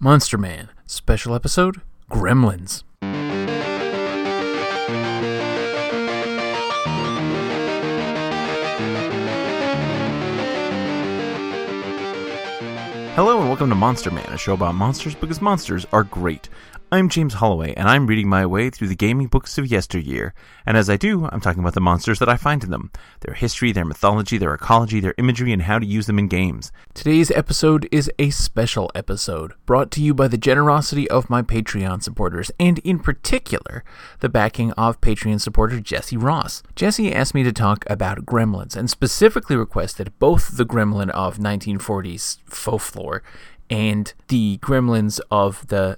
Monster Man, special episode, Gremlins. Hello and welcome to Monster Man, a show about monsters because monsters are great. I'm James Holloway, and I'm reading my way through the gaming books of yesteryear. And as I do, I'm talking about the monsters that I find in them, their history, their mythology, their ecology, their imagery, and how to use them in games. Today's episode is a special episode, brought to you by the generosity of my Patreon supporters, and in particular, the backing of Patreon supporter Jesse Ross. Jesse asked me to talk about gremlins, and specifically requested both the gremlin of 1940s folklore and the gremlins of the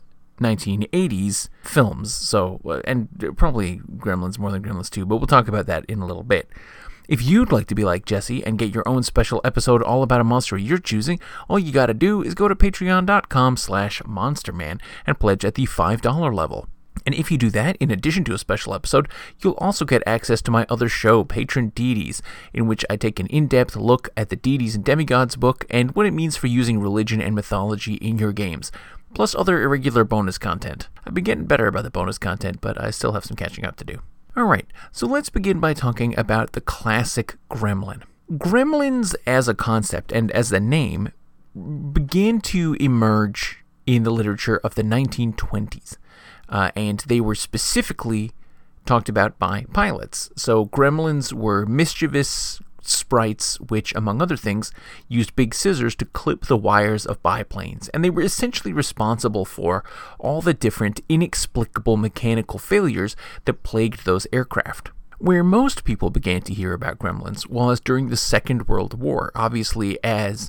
1980s films, and probably Gremlins more than Gremlins 2, but we'll talk about that in a little bit. If you'd like to be like Jesse and get your own special episode all about a monster you're choosing, all you gotta do is go to patreon.com/monsterman and pledge at the $5 level. And if you do that, in addition to a special episode, you'll also get access to my other show, Patron Deities, in which I take an in-depth look at the Deities and Demigods book and what it means for using religion and mythology in your games, plus other irregular bonus content. I've been getting better about the bonus content, but I still have some catching up to do. Alright, so let's begin by talking about the classic gremlin. Gremlins as a concept, and as the name, began to emerge in the literature of the 1920s. And they were specifically talked about by pilots. So gremlins were mischievous sprites which, among other things, used big scissors to clip the wires of biplanes, and they were essentially responsible for all the different inexplicable mechanical failures that plagued those aircraft. Where most people began to hear about gremlins was during the Second World War, obviously as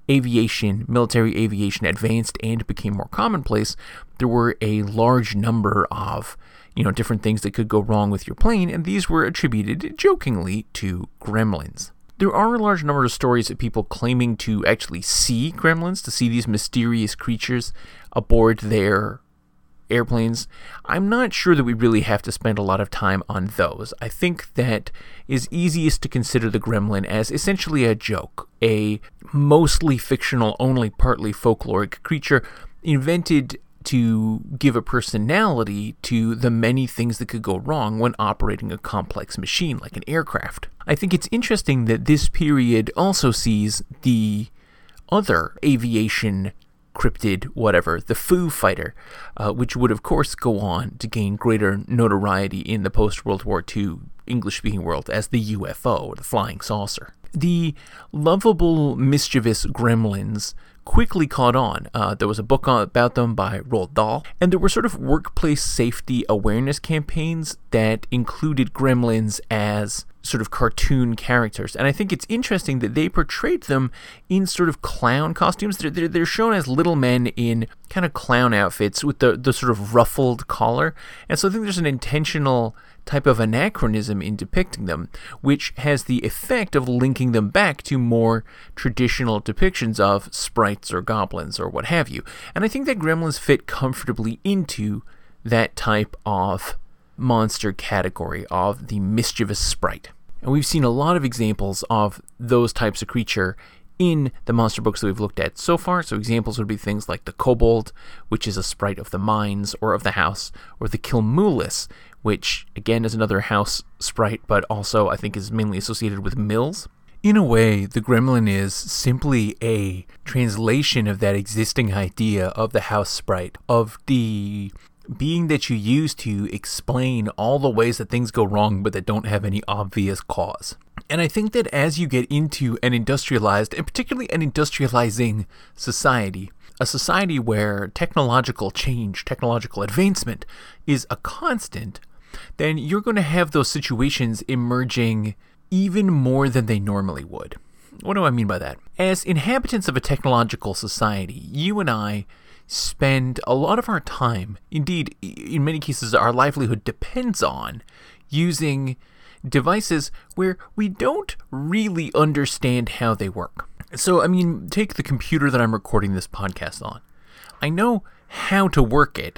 military aviation advanced and became more commonplace. There were a large number of different things that could go wrong with your plane, and these were attributed, jokingly, to gremlins. There are a large number of stories of people claiming to actually see gremlins, to see these mysterious creatures aboard their airplanes. I'm not sure that we really have to spend a lot of time on those. I think that is easiest to consider the gremlin as essentially a joke, a mostly fictional, only partly folkloric creature invented to give a personality to the many things that could go wrong when operating a complex machine like an aircraft. I think it's interesting that this period also sees the other aviation cryptid, the Foo Fighter, which would of course go on to gain greater notoriety in the post-World War II English-speaking world as the UFO, or the flying saucer. The lovable, mischievous gremlins quickly caught on. There was a book about them by Roald Dahl, and there were sort of workplace safety awareness campaigns that included gremlins as sort of cartoon characters. And I think it's interesting that they portrayed them in sort of clown costumes. They're shown as little men in kind of clown outfits with the sort of ruffled collar. And so I think there's an intentional type of anachronism in depicting them, which has the effect of linking them back to more traditional depictions of sprites or goblins or what have you. And I think that gremlins fit comfortably into that type of monster category of the mischievous sprite. And we've seen a lot of examples of those types of creature in the monster books that we've looked at so far. So examples would be things like the kobold, which is a sprite of the mines or of the house, or the kilmoulis, which again is another house sprite, but also I think is mainly associated with mills. In a way, the gremlin is simply a translation of that existing idea of the house sprite, of the being that you use to explain all the ways that things go wrong but that don't have any obvious cause. And I think that as you get into an industrialized, and particularly an industrializing society, a society where technological change, technological advancement is a constant, then you're going to have those situations emerging even more than they normally would. What do I mean by that? As inhabitants of a technological society, you and I spend a lot of our time, indeed, in many cases, our livelihood depends on using devices where we don't really understand how they work. So, take the computer that I'm recording this podcast on. I know how to work it,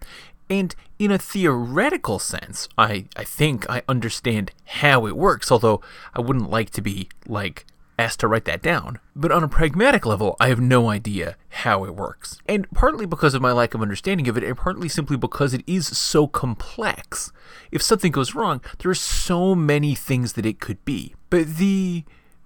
and in a theoretical sense, I think I understand how it works, although I wouldn't like to be, asked to write that down. But on a pragmatic level, I have no idea how it works. And partly because of my lack of understanding of it, and partly simply because it is so complex. If something goes wrong, there are so many things that it could be. But the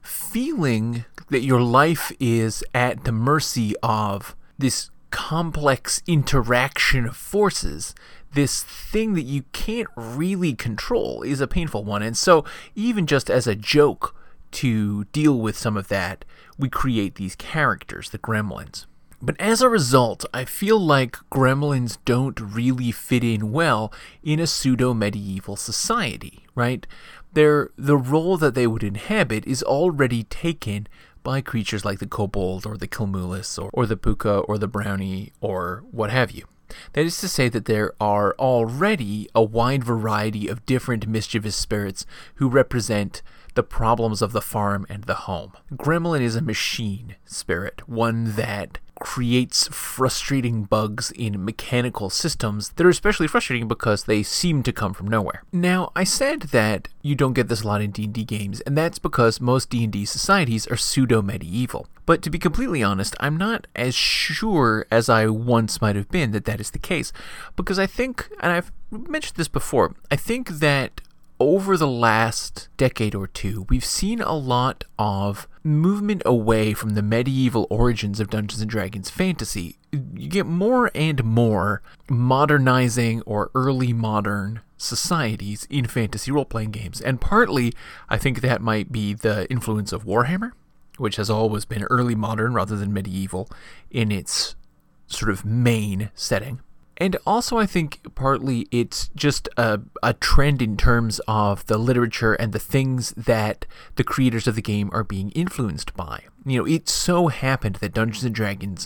feeling that your life is at the mercy of this complex interaction of forces, this thing that you can't really control, is a painful one. And so even just as a joke to deal with some of that, we create these characters, the gremlins. But as a result, I feel like gremlins don't really fit in well in a pseudo-medieval society, right? The role that they would inhabit is already taken by creatures like the kobold or the kilmulus or the puka or the brownie or what have you. That is to say that there are already a wide variety of different mischievous spirits who represent the problems of the farm and the home. Gremlin is a machine spirit, one that creates frustrating bugs in mechanical systems that are especially frustrating because they seem to come from nowhere. Now, I said that you don't get this a lot in D&D games, and that's because most D&D societies are pseudo-medieval. But to be completely honest, I'm not as sure as I once might have been that that is the case, because I think, and I've mentioned this before, I think that over the last decade or two, we've seen a lot of movement away from the medieval origins of Dungeons & Dragons fantasy. You get more and more modernizing or early modern societies in fantasy role-playing games. And partly, I think that might be the influence of Warhammer, which has always been early modern rather than medieval in its sort of main setting. And also I think partly it's just a trend in terms of the literature and the things that the creators of the game are being influenced by. You know, it so happened that Dungeons & Dragons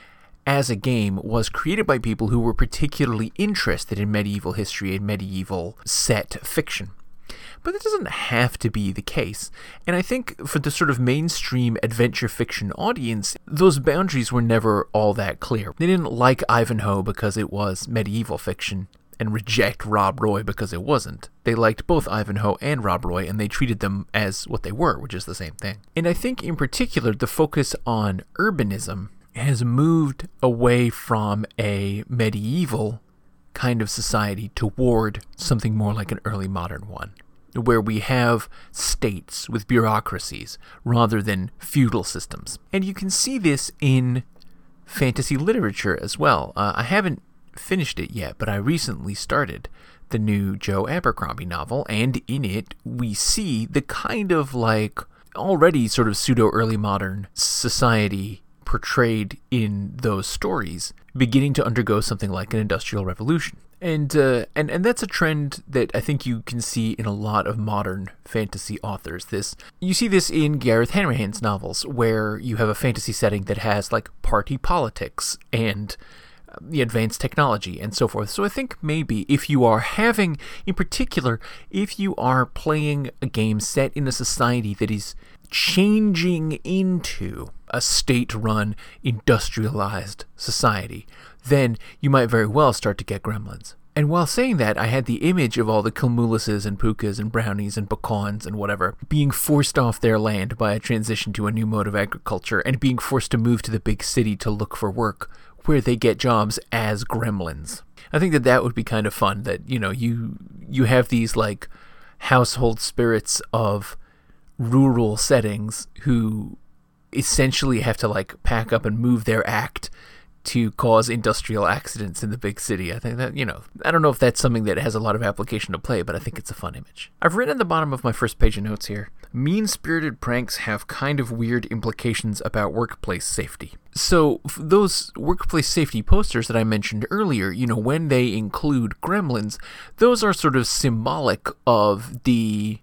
as a game was created by people who were particularly interested in medieval history and medieval set fiction. But that doesn't have to be the case. And I think for the sort of mainstream adventure fiction audience, those boundaries were never all that clear. They didn't like Ivanhoe because it was medieval fiction and reject Rob Roy because it wasn't. They liked both Ivanhoe and Rob Roy, and they treated them as what they were, which is the same thing. And I think in particular, the focus on urbanism has moved away from a medieval kind of society toward something more like an early modern one, where we have states with bureaucracies rather than feudal systems. And you can see this in fantasy literature as well. I haven't finished it yet, but I recently started the new Joe Abercrombie novel, and in it we see the kind of like already sort of pseudo-early modern society portrayed in those stories beginning to undergo something like an industrial revolution. And that's a trend that I think you can see in a lot of modern fantasy authors. You see this in Gareth Hanrahan's novels, where you have a fantasy setting that has like party politics and the advanced technology and so forth. So I think maybe if you are having, in particular, if you are playing a game set in a society that is changing into a state-run, industrialized society, then you might very well start to get gremlins. And while saying that, I had the image of all the kilmuluses and pukas and brownies and pecans and whatever being forced off their land by a transition to a new mode of agriculture and being forced to move to the big city to look for work, where they get jobs as gremlins. I think that would be kind of fun, that, you know, you have these like household spirits of rural settings who essentially have to like pack up and move their act to cause industrial accidents in the big city. I think that, you know, I don't know if that's something that has a lot of application to play, but I think it's a fun image. I've written at the bottom of my first page of notes here, mean-spirited pranks have kind of weird implications about workplace safety. So those workplace safety posters that I mentioned earlier, you know, when they include gremlins, those are sort of symbolic of the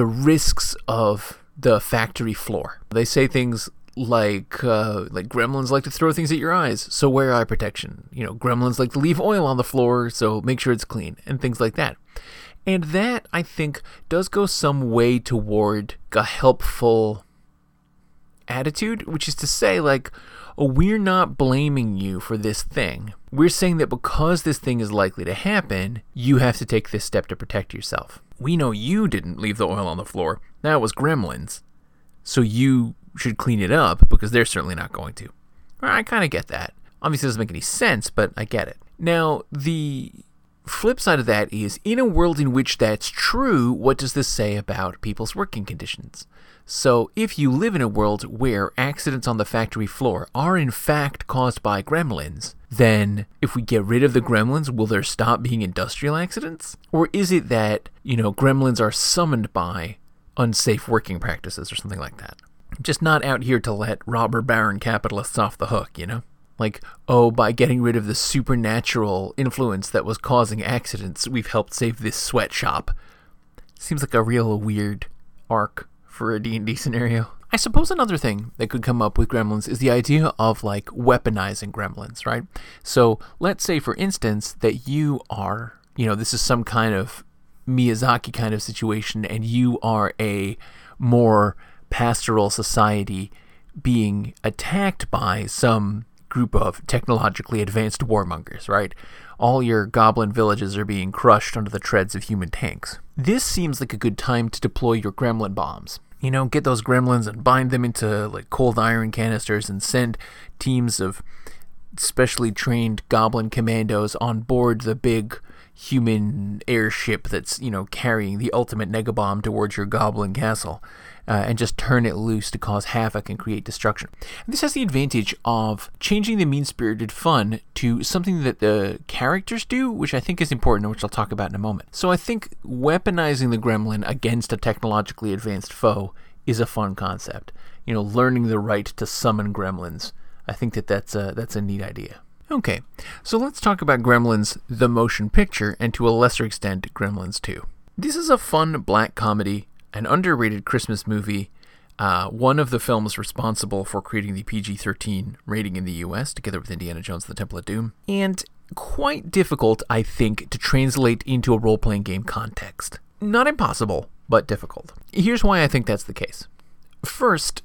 risks of the factory floor. They say things like gremlins like to throw things at your eyes, so wear eye protection. You know, gremlins like to leave oil on the floor, so make sure it's clean, and things like that. And that, I think, does go some way toward a helpful attitude, which is to say, like, oh, we're not blaming you for this thing. We're saying that because this thing is likely to happen, you have to take this step to protect yourself. We know you didn't leave the oil on the floor. That was gremlins. so you should clean it up because they're certainly not going to. I kind of get that. Obviously, it doesn't make any sense, but I get it. Now, the flip side of that is, in a world in which that's true, what does this say about people's working conditions? So, if you live in a world where accidents on the factory floor are in fact caused by gremlins, then if we get rid of the gremlins, will there stop being industrial accidents? Or is it that, gremlins are summoned by unsafe working practices or something like that? Just not out here to let robber baron capitalists off the hook, Like, by getting rid of the supernatural influence that was causing accidents, we've helped save this sweatshop. Seems like a real weird arc for a D&D scenario. I suppose another thing that could come up with gremlins is the idea of, weaponizing gremlins, right? So, let's say, for instance, that you are, this is some kind of Miyazaki kind of situation, and you are a more pastoral society being attacked by some group of technologically advanced warmongers, right? All your goblin villages are being crushed under the treads of human tanks. This seems like a good time to deploy your gremlin bombs. Get those gremlins and bind them into cold iron canisters and send teams of specially trained goblin commandos on board the big human airship that's, carrying the ultimate negabomb towards your goblin castle. And just turn it loose to cause havoc and create destruction. And this has the advantage of changing the mean-spirited fun to something that the characters do, which I think is important, which I'll talk about in a moment. So I think weaponizing the gremlin against a technologically advanced foe is a fun concept. Learning the right to summon gremlins. I think that's a neat idea. Okay, so let's talk about Gremlins, the motion picture, and to a lesser extent, Gremlins 2. This is a fun black comedy, an underrated Christmas movie, one of the films responsible for creating the PG-13 rating in the US, together with Indiana Jones and the Temple of Doom, and quite difficult, I think, to translate into a role-playing game context. Not impossible, but difficult. Here's why I think that's the case. First,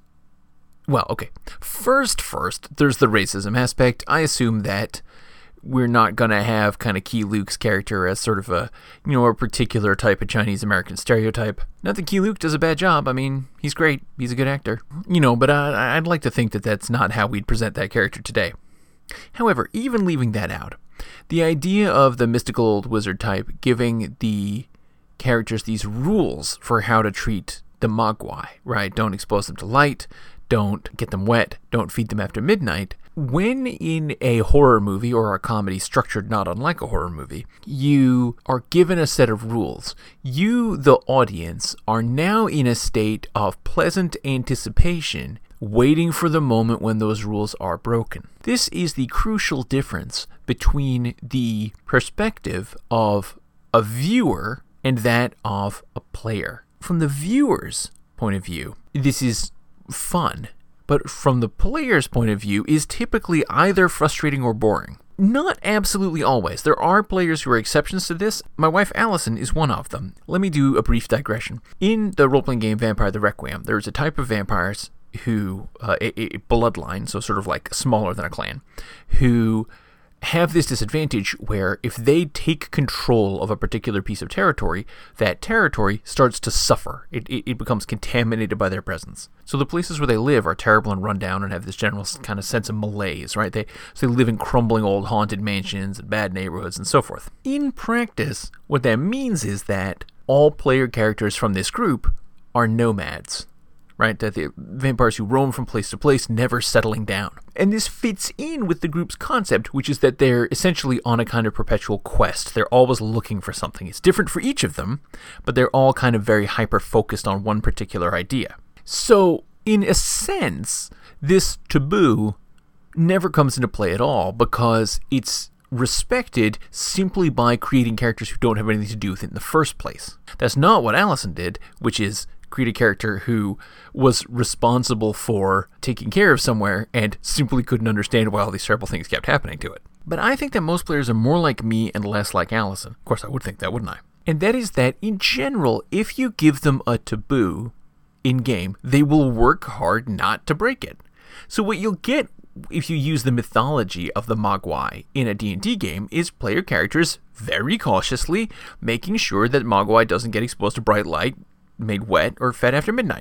there's the racism aspect. I assume that we're not going to have kind of Key Luke's character as sort of a particular type of Chinese American stereotype. Not that Key Luke does a bad job. I mean, he's great. He's a good actor. But I'd like to think that that's not how we'd present that character today. However, even leaving that out, the idea of the mystical old wizard type giving the characters these rules for how to treat the Mogwai, right? Don't expose them to light. Don't get them wet. Don't feed them after midnight. When in a horror movie or a comedy structured not unlike a horror movie, you are given a set of rules. You, the audience, are now in a state of pleasant anticipation, waiting for the moment when those rules are broken. This is the crucial difference between the perspective of a viewer and that of a player. From the viewer's point of view, this is fun, but from the player's point of view is typically either frustrating or boring. Not absolutely always. There are players who are exceptions to this. My wife Allison is one of them. Let me do a brief digression. In the role-playing game Vampire the Requiem, there's a type of vampires who, a bloodline, so sort of like smaller than a clan, who have this disadvantage where if they take control of a particular piece of territory, that territory starts to suffer. It becomes contaminated by their presence. So the places where they live are terrible and run down and have this general kind of sense of malaise, right? They live in crumbling old haunted mansions and bad neighborhoods and so forth. In practice, what that means is that all player characters from this group are nomads. Right, that the vampires who roam from place to place, never settling down. And this fits in with the group's concept, which is that they're essentially on a kind of perpetual quest. They're always looking for something. It's different for each of them, but they're all kind of very hyper-focused on one particular idea. So, in a sense, this taboo never comes into play at all because it's respected simply by creating characters who don't have anything to do with it in the first place. That's not what Allison did, which is create a character who was responsible for taking care of somewhere and simply couldn't understand why all these terrible things kept happening to it. But I think that most players are more like me and less like Allison. Of course, I would think that, wouldn't I? And that is that, in general, if you give them a taboo in-game, they will work hard not to break it. So what you'll get if you use the mythology of the Mogwai in a D&D game is player characters very cautiously making sure that Mogwai doesn't get exposed to bright light, made wet, or fed after midnight.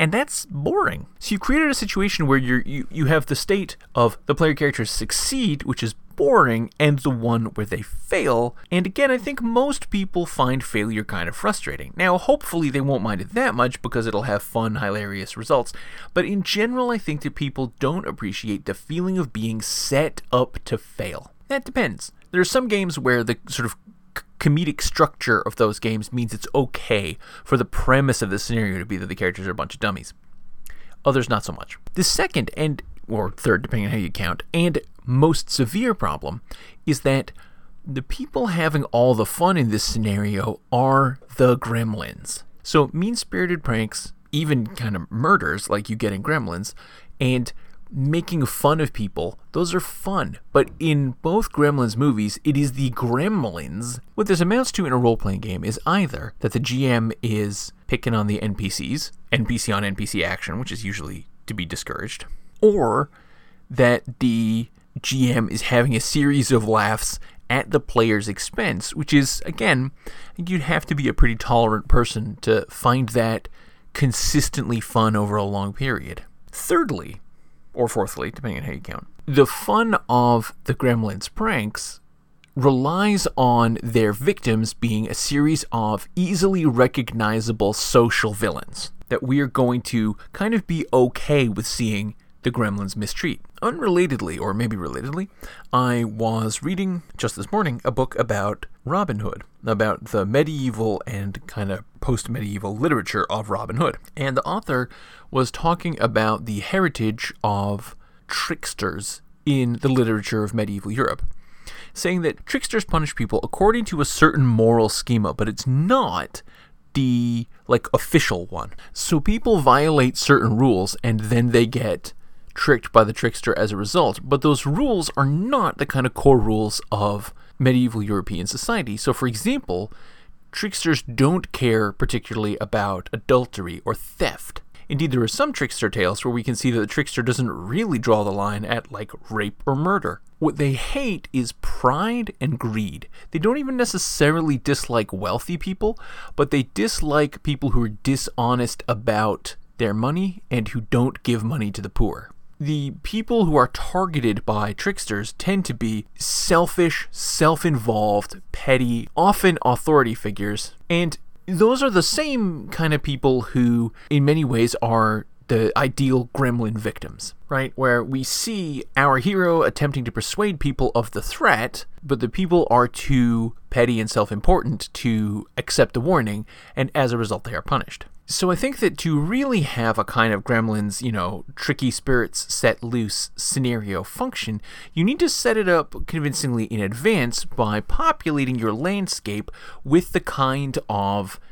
and that's boring. So you created a situation where you have the state of the player characters succeed, which is boring, and the one where they fail. And again, I think most people find failure kind of frustrating. Now, hopefully they won't mind it that much because it'll have fun, hilarious results. But in general, I think that people don't appreciate the feeling of being set up to fail. That depends. There are some games where the sort of comedic structure of those games means it's okay for the premise of the scenario to be that the characters are a bunch of dummies. Others, not so much. The second, or third, depending on how you count, and most severe problem is that the people having all the fun in this scenario are the gremlins. So mean-spirited pranks, even kind of murders like you get in Gremlins, and making fun of people, those are fun. But in both Gremlins movies, it is the gremlins. What this amounts to in a role-playing game is either that the GM is picking on the NPCs, NPC on NPC action, which is usually to be discouraged, or that the GM is having a series of laughs at the player's expense, which is, again, you'd have to be a pretty tolerant person to find that consistently fun over a long period. Thirdly, or fourthly, depending on how you count, the fun of the Gremlins pranks relies on their victims being a series of easily recognizable social villains that we are going to kind of be okay with seeing the Gremlins mistreat. Unrelatedly, or maybe relatedly, I was reading just this morning a book about Robin Hood, about the medieval and kind of post-medieval literature of Robin Hood. And the author was talking about the heritage of tricksters in the literature of medieval Europe, saying that tricksters punish people according to a certain moral schema, but it's not the official one. So people violate certain rules and then they get tricked by the trickster as a result, but those rules are not the kind of core rules of medieval European society. So for example, tricksters don't care particularly about adultery or theft. Indeed, there are some trickster tales where we can see that the trickster doesn't really draw the line at rape or murder. What they hate is pride and greed. They don't even necessarily dislike wealthy people, but they dislike people who are dishonest about their money and who don't give money to the poor. The people who are targeted by tricksters tend to be selfish, self-involved, petty, often authority figures, and those are the same kind of people who, in many ways, are the ideal gremlin victims, right? Where we see our hero attempting to persuade people of the threat, but the people are too petty and self-important to accept the warning, and as a result, they are punished. So I think that to really have a kind of Gremlins, tricky spirits set loose scenario function, you need to set it up convincingly in advance by populating your landscape with the kind of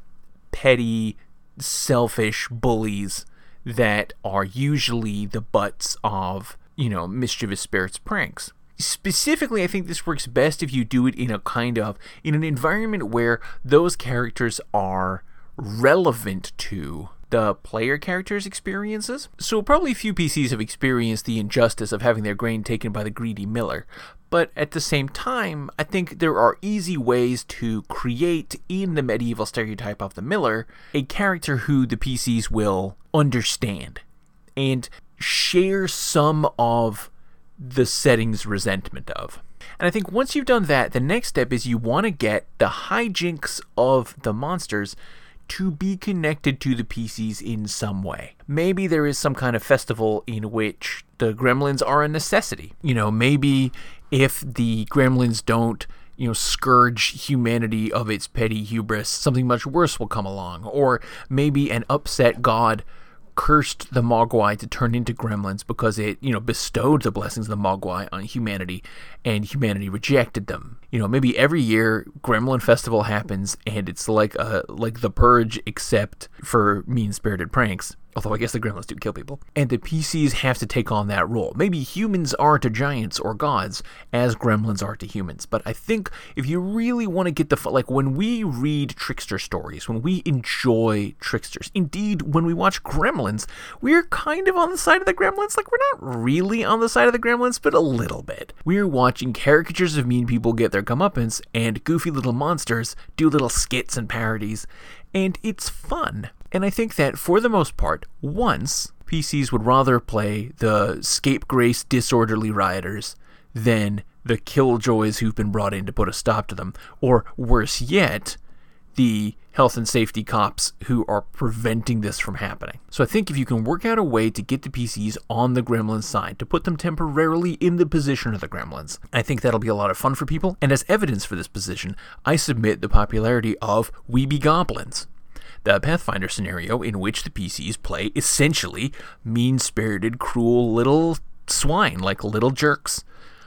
petty, selfish bullies that are usually the butts of, mischievous spirits pranks. Specifically, I think this works best if you do it in an environment where those characters are relevant to the player character's experiences. So probably few PCs have experienced the injustice of having their grain taken by the greedy miller. But at the same time, I think there are easy ways to create in the medieval stereotype of the miller a character who the PCs will understand and share some of the setting's resentment of. And I think once you've done that, the next step is you want to get the hijinks of the monsters to be connected to the PCs in some way. Maybe there is some kind of festival in which the gremlins are a necessity. Maybe if the gremlins don't, scourge humanity of its petty hubris, something much worse will come along. Or maybe an upset god cursed the Mogwai to turn into gremlins because it, bestowed the blessings of the Mogwai on humanity, and humanity rejected them. Maybe every year Gremlin Festival happens, and it's like the Purge, except for mean-spirited pranks. Although I guess the gremlins do kill people. And the PCs have to take on that role. Maybe humans are to giants or gods as gremlins are to humans. But I think if you really want to get when we read trickster stories, when we enjoy tricksters, indeed, when we watch Gremlins, we're kind of on the side of the gremlins. We're not really on the side of the gremlins, but a little bit. We're watching caricatures of mean people get their comeuppance and goofy little monsters do little skits and parodies. And it's fun. And I think that, for the most part, once PCs would rather play the scapegrace disorderly rioters than the killjoys who've been brought in to put a stop to them, or worse yet, the health and safety cops who are preventing this from happening. So I think if you can work out a way to get the PCs on the Gremlins side, to put them temporarily in the position of the Gremlins, I think that'll be a lot of fun for people. And as evidence for this position, I submit the popularity of Weeby Goblins, the Pathfinder scenario in which the PCs play essentially mean-spirited, cruel little swine, like little jerks.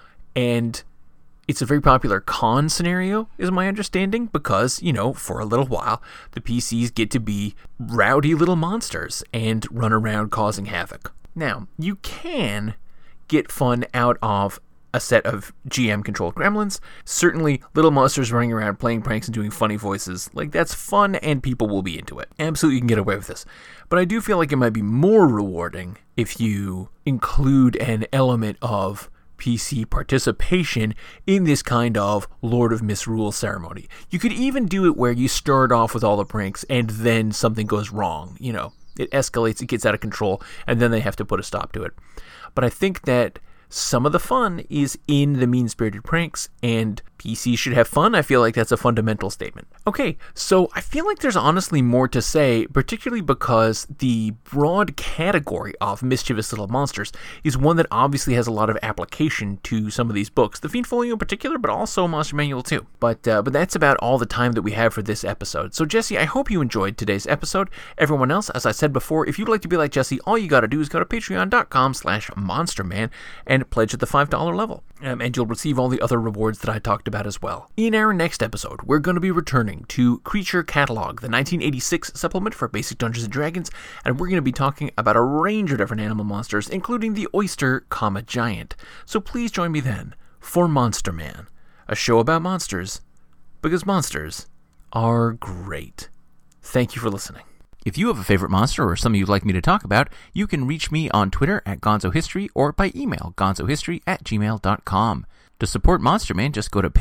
And it's a very popular con scenario, is my understanding, because, for a little while, the PCs get to be rowdy little monsters and run around causing havoc. Now, you can get fun out of a set of GM-controlled gremlins. Certainly, little monsters running around playing pranks and doing funny voices, that's fun and people will be into it. Absolutely, you can get away with this. But I do feel like it might be more rewarding if you include an element of PC participation in this kind of Lord of Misrule ceremony. You could even do it where you start off with all the pranks and then something goes wrong. It escalates, it gets out of control, and then they have to put a stop to it. But I think that some of the fun is in the mean-spirited pranks, and PC should have fun. I feel like that's a fundamental statement. Okay, so I feel like there's honestly more to say, particularly because the broad category of mischievous little monsters is one that obviously has a lot of application to some of these books, the Fiend Folio in particular, but also Monster Manual too. But that's about all the time that we have for this episode. So Jesse, I hope you enjoyed today's episode. Everyone else, as I said before, if you'd like to be like Jesse, all you gotta do is go to patreon.com/monsterman and pledge at the $5 level. And you'll receive all the other rewards that I talked about as well. In our next episode, we're going to be returning to Creature Catalog, the 1986 supplement for Basic Dungeons & Dragons, and we're going to be talking about a range of different animal monsters, including the oyster, giant. So please join me then for Monster Man, a show about monsters, because monsters are great. Thank you for listening. If you have a favorite monster or something you'd like me to talk about, you can reach me on Twitter at GonzoHistory or by email, gonzohistory@gmail.com. To support Monster Man, just go to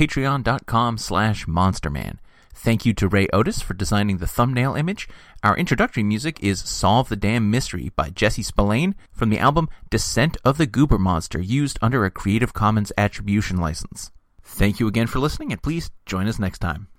patreon.com/monsterman. Thank you to Ray Otis for designing the thumbnail image. Our introductory music is Solve the Damn Mystery by Jesse Spillane from the album Descent of the Goober Monster, used under a Creative Commons Attribution license. Thank you again for listening, and please join us next time.